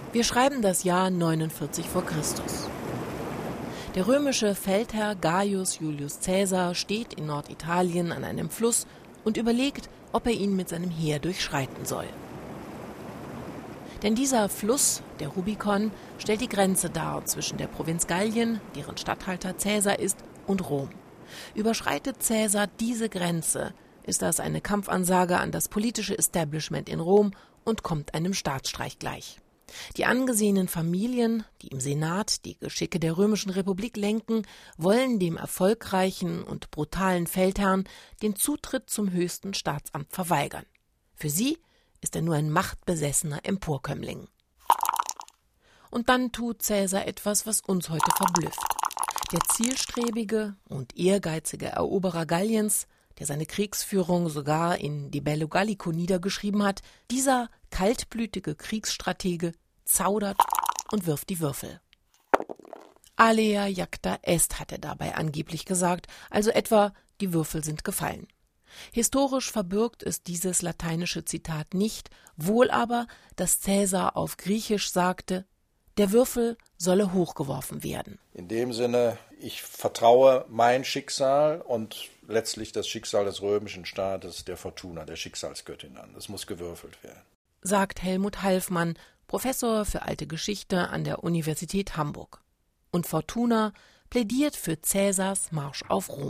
Wir schreiben das Jahr 49 vor Christus. Der römische Feldherr Gaius Julius Caesar steht in Norditalien an einem Fluss und überlegt, ob er ihn mit seinem Heer durchschreiten soll. Denn dieser Fluss, der Rubikon, stellt die Grenze dar zwischen der Provinz Gallien, deren Statthalter Caesar ist, und Rom. Überschreitet Caesar diese Grenze, ist das eine Kampfansage an das politische Establishment in Rom und kommt einem Staatsstreich gleich. Die angesehenen Familien, die im Senat die Geschicke der römischen Republik lenken, wollen dem erfolgreichen und brutalen Feldherrn den Zutritt zum höchsten Staatsamt verweigern. Für sie ist er nur ein machtbesessener Emporkömmling. Und dann tut Caesar etwas, was uns heute verblüfft. Der zielstrebige und ehrgeizige Eroberer Galliens, der seine Kriegsführung sogar in Die Bello Gallico niedergeschrieben hat, dieser kaltblütige Kriegsstratege zaudert und wirft die Würfel. Alea jacta est, hat er dabei angeblich gesagt, also etwa, die Würfel sind gefallen. Historisch verbirgt es dieses lateinische Zitat nicht, wohl aber, dass Caesar auf Griechisch sagte, der Würfel solle hochgeworfen werden. In dem Sinne, ich vertraue mein Schicksal und letztlich das Schicksal des römischen Staates, der Fortuna, der Schicksalsgöttin an. Das muss gewürfelt werden. Sagt Helmut Halfmann, Professor für Alte Geschichte an der Universität Hamburg. Und Fortuna plädiert für Caesars Marsch auf Rom.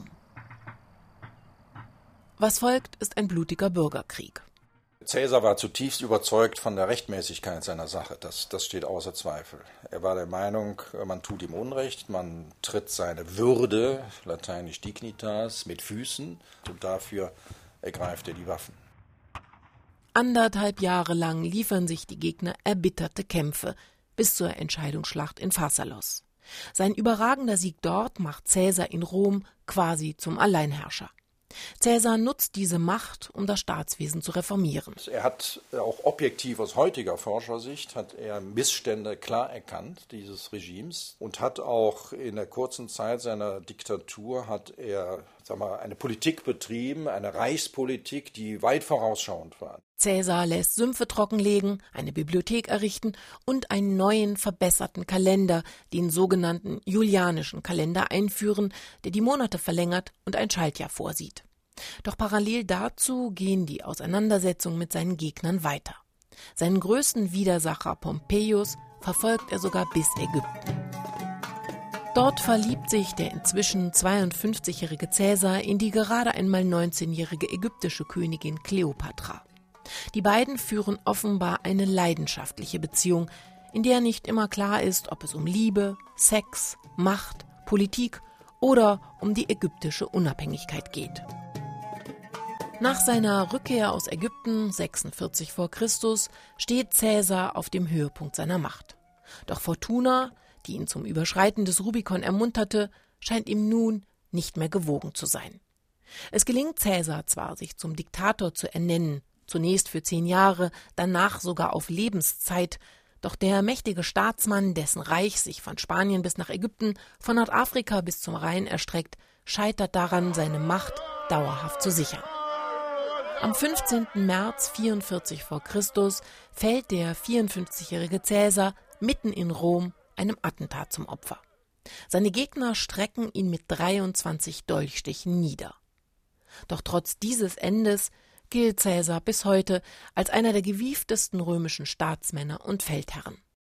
Was folgt, ist ein blutiger Bürgerkrieg. Caesar war zutiefst überzeugt von der Rechtmäßigkeit seiner Sache. Das steht außer Zweifel. Er war der Meinung, man tut ihm Unrecht, man tritt seine Würde, lateinisch dignitas, mit Füßen und dafür ergreift er die Waffen. 1,5 Jahre lang liefern sich die Gegner erbitterte Kämpfe bis zur Entscheidungsschlacht in Pharsalos. Sein überragender Sieg dort macht Caesar in Rom quasi zum Alleinherrscher. Caesar nutzt diese Macht, um das Staatswesen zu reformieren. Er hat auch objektiv aus heutiger Forschersicht hat er Missstände klar erkannt dieses Regimes und hat auch in der kurzen Zeit seiner Diktatur hat er eine Politik betrieben, eine Reichspolitik, die weit vorausschauend war. Caesar lässt Sümpfe trockenlegen, eine Bibliothek errichten und einen neuen, verbesserten Kalender, den sogenannten Julianischen Kalender, einführen, der die Monate verlängert und ein Schaltjahr vorsieht. Doch parallel dazu gehen die Auseinandersetzungen mit seinen Gegnern weiter. Seinen größten Widersacher Pompeius verfolgt er sogar bis Ägypten. Dort verliebt sich der inzwischen 52-jährige Caesar in die gerade einmal 19-jährige ägyptische Königin Kleopatra. Die beiden führen offenbar eine leidenschaftliche Beziehung, in der nicht immer klar ist, ob es um Liebe, Sex, Macht, Politik oder um die ägyptische Unabhängigkeit geht. Nach seiner Rückkehr aus Ägypten 46 vor Christus steht Caesar auf dem Höhepunkt seiner Macht. Doch Fortuna, die ihn zum Überschreiten des Rubikon ermunterte, scheint ihm nun nicht mehr gewogen zu sein. Es gelingt Caesar zwar, sich zum Diktator zu ernennen, zunächst für 10 Jahre, danach sogar auf Lebenszeit, doch der mächtige Staatsmann, dessen Reich sich von Spanien bis nach Ägypten, von Nordafrika bis zum Rhein erstreckt, scheitert daran, seine Macht dauerhaft zu sichern. Am 15. März 44 vor Christus fällt der 54-jährige Caesar mitten in Rom einem Attentat zum Opfer. Seine Gegner strecken ihn mit 23 Dolchstichen nieder. Doch trotz dieses Endes gilt Caesar bis heute als einer der gewieftesten römischen Staatsmänner und Feldherren.